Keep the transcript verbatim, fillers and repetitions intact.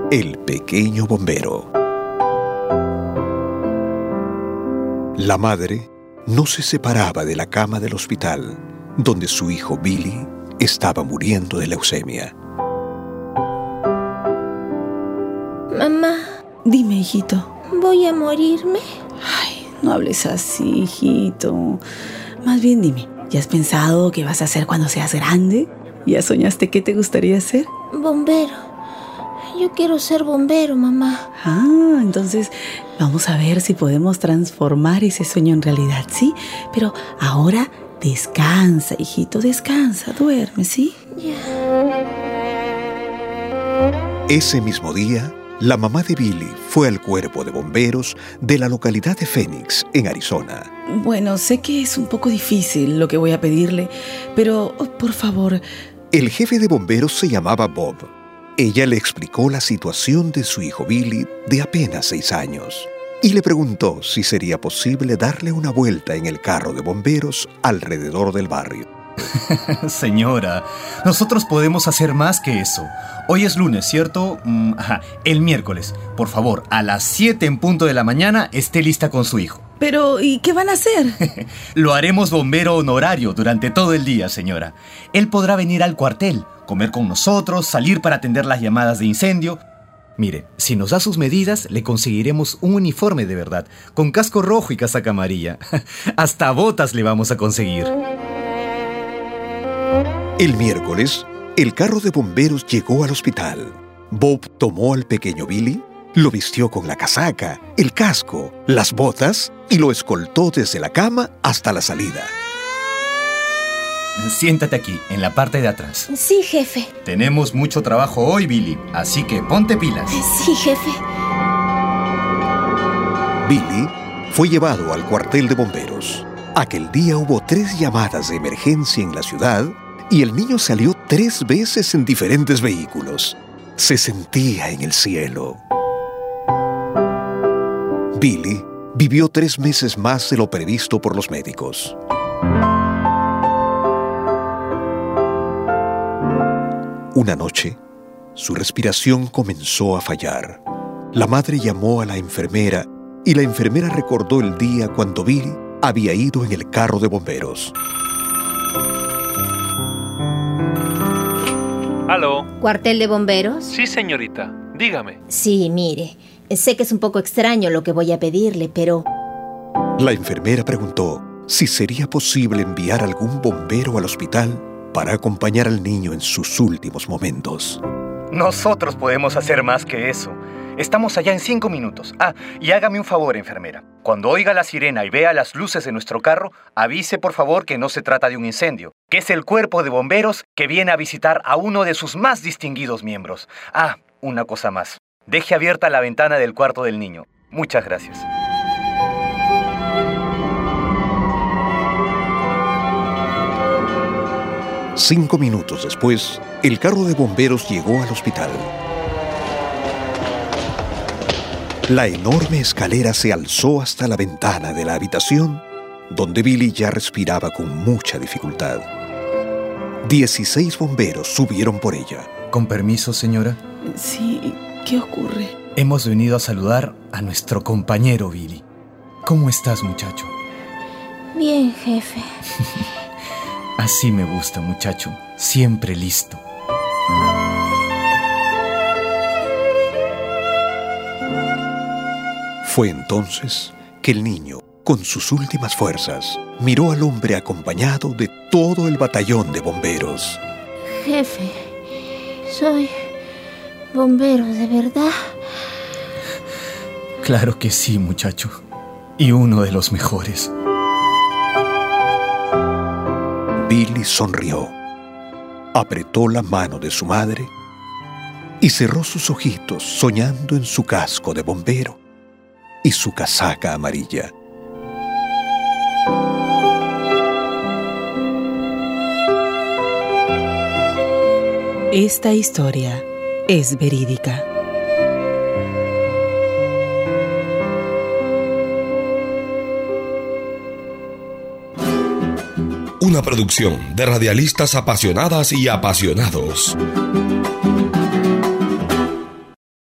El pequeño bombero. La madre no se separaba de la cama del hospital, donde su hijo Billy estaba muriendo de leucemia. Mamá. Dime, hijito. ¿Voy a morirme? Ay, no hables así, hijito. Más bien dime, ¿ya has pensado qué vas a hacer cuando seas grande? ¿Ya soñaste qué te gustaría hacer? Bombero. Yo quiero ser bombero, mamá. Ah, entonces vamos a ver si podemos transformar ese sueño en realidad, ¿sí? Pero ahora descansa, hijito, descansa, duerme, ¿sí? Ya. Ese mismo día, la mamá de Billy fue al cuerpo de bomberos de la localidad de Phoenix, en Arizona. Bueno, sé que es un poco difícil lo que voy a pedirle, pero oh, por favor... El jefe de bomberos se llamaba Bob. Ella le explicó la situación de su hijo Billy, de apenas seis años, y le preguntó si sería posible darle una vuelta en el carro de bomberos alrededor del barrio. Señora, nosotros podemos hacer más que eso. Hoy es lunes, ¿cierto? Mm, ajá, el miércoles. Por favor, a las siete en punto de la mañana esté lista con su hijo. Pero, ¿y qué van a hacer? Lo haremos bombero honorario durante todo el día, señora. Él podrá venir al cuartel, comer con nosotros, salir para atender las llamadas de incendio. Mire, si nos da sus medidas, le conseguiremos un uniforme de verdad, con casco rojo y casaca amarilla. Hasta botas le vamos a conseguir. El miércoles, el carro de bomberos llegó al hospital. Bob tomó al pequeño Billy, lo vistió con la casaca, el casco, las botas y lo escoltó desde la cama hasta la salida. Siéntate aquí, en la parte de atrás. Sí, jefe. Tenemos mucho trabajo hoy, Billy, así que ponte pilas. Sí, jefe. Billy fue llevado al cuartel de bomberos. Aquel día hubo tres llamadas de emergencia en la ciudad y el niño salió tres veces en diferentes vehículos. Se sentía en el cielo. Billy vivió tres meses más de lo previsto por los médicos. Una noche, su respiración comenzó a fallar. La madre llamó a la enfermera y la enfermera recordó el día cuando Billy había ido en el carro de bomberos. ¿Aló? ¿Cuartel de bomberos? Sí, señorita. Dígame. Sí, mire. Sé que es un poco extraño lo que voy a pedirle, pero... La enfermera preguntó si sería posible enviar algún bombero al hospital para acompañar al niño en sus últimos momentos. Nosotros podemos hacer más que eso. Estamos allá en cinco minutos. Ah, y hágame un favor, enfermera. Cuando oiga la sirena y vea las luces de nuestro carro, avise por favor que no se trata de un incendio, que es el cuerpo de bomberos que viene a visitar a uno de sus más distinguidos miembros. Ah, una cosa más. Deje abierta la ventana del cuarto del niño. Muchas gracias. Cinco minutos después, el carro de bomberos llegó al hospital. La enorme escalera se alzó hasta la ventana de la habitación, donde Billy ya respiraba con mucha dificultad. Dieciséis bomberos subieron por ella. Con permiso, señora. Sí, ¿qué ocurre? Hemos venido a saludar a nuestro compañero Billy. ¿Cómo estás, muchacho? Bien, jefe. Así me gusta, muchacho. Siempre listo. Fue entonces que el niño, con sus últimas fuerzas, miró al hombre acompañado de todo el batallón de bomberos. Jefe, soy bombero, ¿de verdad? Claro que sí, muchacho. Y uno de los mejores. Billy sonrió, apretó la mano de su madre y cerró sus ojitos soñando en su casco de bombero y su casaca amarilla. Esta historia es verídica. Una producción de radialistas apasionadas y apasionados.